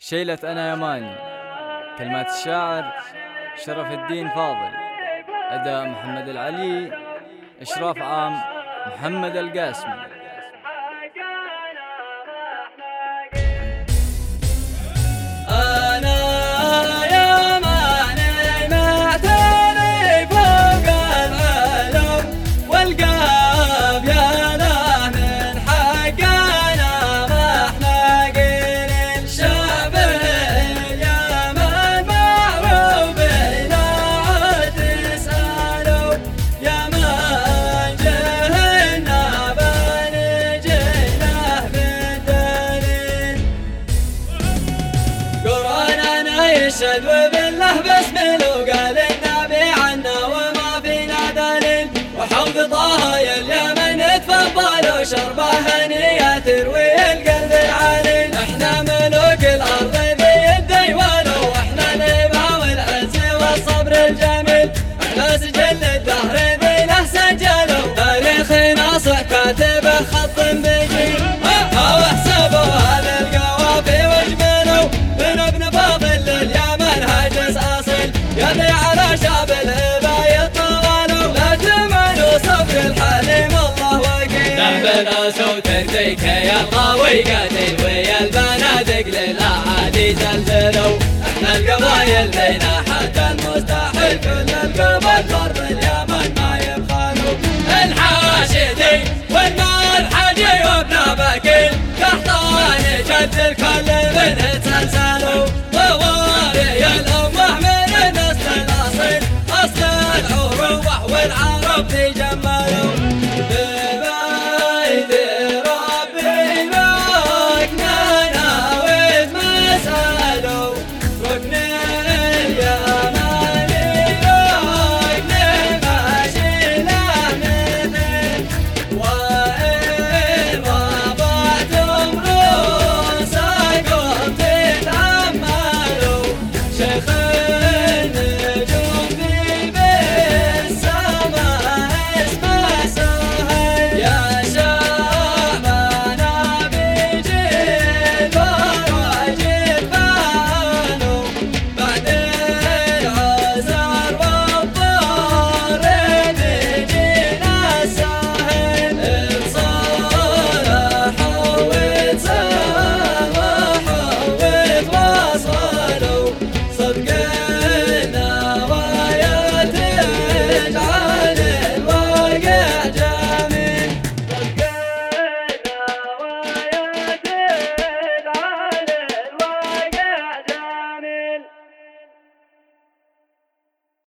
شيلة أنا يا ماني. كلمات الشاعر شرف الدين فاضل. أداء محمد العلي. إشراف عام محمد القاسمي. يشهد وبالله بسمله وقال النبي عنا وما فينا دليل، وحوض طه يا اليمن تفضلوا شربه هنية تروي القلب العليل. احنا ملوك الارض بيدي ولو واحنا الهبه والعز والصبر الجميل. احنا سجل الدهر ذي له سجلوا تاريخنا صح كاتبه خط بجيل. واحسبوا هذا القوافي واجملوا من ابن فاضل لليمن هاجس اصيل. يدي على شعب الهبه يطولوا لا تمنوا صبر الحليم الله وكيل. ذهبنا صوت الديك يا القوي قاتل ويا البنادق للاعادي زلزلوا. احنا القبايل بينا حتى المستحيل كل القبل ضرب اليمن ما يبخلوا. الحاشدي والمرحجي وابن بكيل قحطاني جد الكل من تسلسلوا. ووالي الامه من النسل الاصيل اصل العروبه والعرب تجملوا. ببيت ربي ركننا واتمثلوا ركن اليماني ركن ماشي له مثل. وإن وضعتم رؤوسكم تتأملوا شيخ النجوم في بالسماء اسمه سهل. يا شامنا بجيل وراجل فانوا بعد العذر والضر بيجينا سهل. اتصالحوا وتصالحوا وتواصلوا